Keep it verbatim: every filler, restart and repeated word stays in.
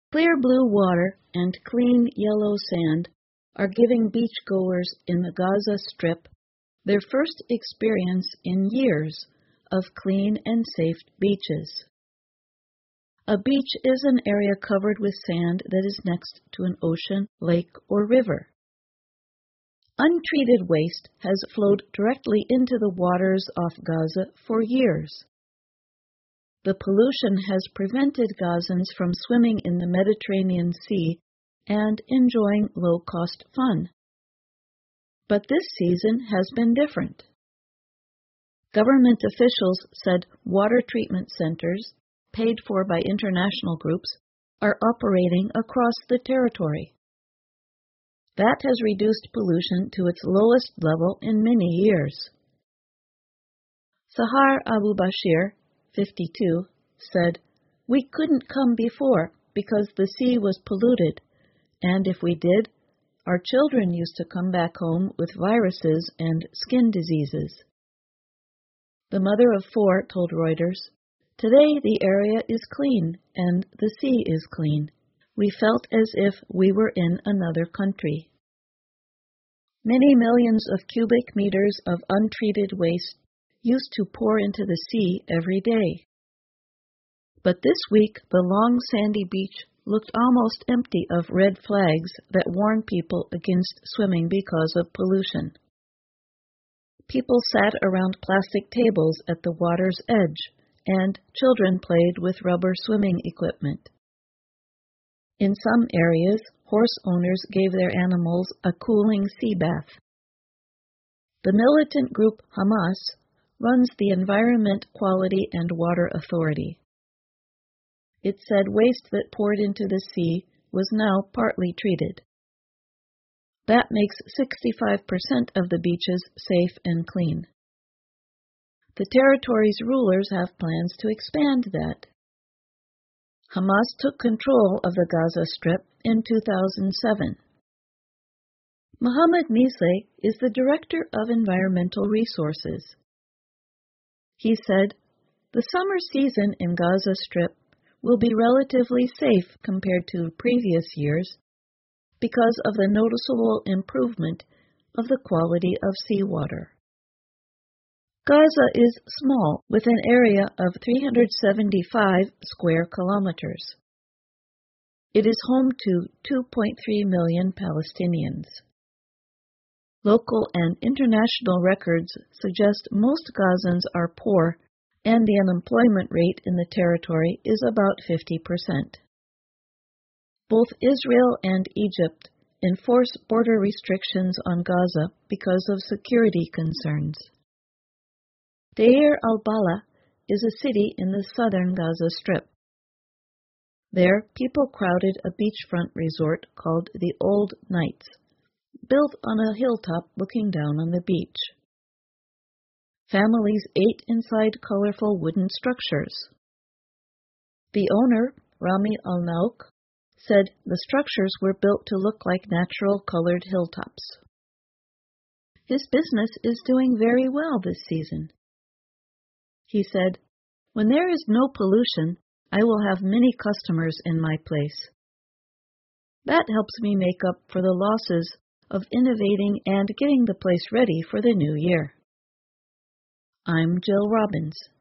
Clear blue water and clean yellow sand are giving beachgoers in the Gaza Strip their first experience in years of clean and safe beaches. A beach is an area covered with sand that is next to an ocean, lake, or river. Untreated waste has flowed directly into the waters off Gaza for years. The pollution has prevented Gazans from swimming in the Mediterranean Sea and enjoying low-cost fun. But this season has been different. Government officials said water treatment centers, paid for by international groups, are operating across the territory. That has reduced pollution to its lowest level in many years. Sahar Abu Bashir, fifty-two, said, "We couldn't come before because the sea was polluted, and if we did, our children used to come back home with viruses and skin diseases." The mother of four told Reuters, "Today the area is clean and the sea is clean. We felt as if we were in another country." Many millions of cubic meters of untreated waste used to pour into the sea every day. But this week the long sandy beach looked almost empty of red flags that warn people against swimming because of pollution. People sat around plastic tables at the water's edge, and children played with rubber swimming equipment. In some areas, horse owners gave their animals a cooling sea bath. The militant group Hamas runs the Environment Quality and Water Authority. It said waste that poured into the sea was now partly treated. That makes sixty-five percent of the beaches safe and clean. The territory's rulers have plans to expand that. Hamas took control of the Gaza Strip in two thousand seven. Mohammed Misle is the Director of Environmental Resources. He said, "The summer season in Gaza Strip will be relatively safe compared to previous years because of the noticeable improvement of the quality of seawater." Gaza is small, with an area of three hundred seventy-five square kilometers. It is home to two point three million Palestinians. Local and international records suggest most Gazans are poor, and the unemployment rate in the territory is about fifty percent. Both Israel and Egypt enforce border restrictions on Gaza because of security concerns. Deir al-Balah is a city in the southern Gaza Strip. There, people crowded a beachfront resort called the Old Knights, built on a hilltop looking down on the beach. Families ate inside colorful wooden structures. The owner, Rami al-Nauk, said the structures were built to look like natural colored hilltops. His business is doing very well this season. He said, "When there is no pollution, I will have many customers in my place. That helps me make up for the losses of innovating and getting the place ready for the new year." I'm Jill Robbins.